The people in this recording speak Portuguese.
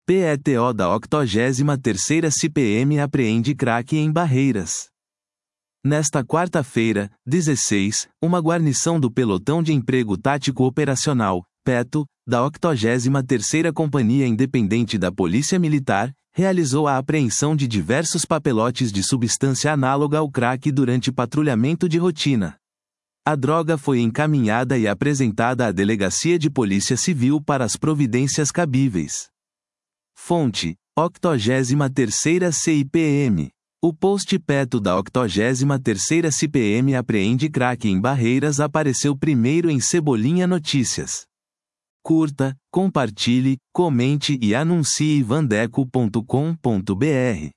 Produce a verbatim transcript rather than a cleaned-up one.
P E T O da octogésima terceira C P M apreende crack em Barreiras. Nesta quarta-feira, dezesseis, uma guarnição do Pelotão de Emprego Tático Operacional, PETO, da octogésima terceira Companhia Independente da Polícia Militar, realizou a apreensão de diversos papelotes de substância análoga ao crack durante patrulhamento de rotina. A droga foi encaminhada e apresentada à Delegacia de Polícia Civil para as providências cabíveis. Fonte: octogésima terceira C I P M. O post PETO da octogésima terceira C P M apreende crack em Barreiras apareceu primeiro em Cebolinha Notícias. Curta, compartilhe, comente e anuncie vandeco ponto com ponto br.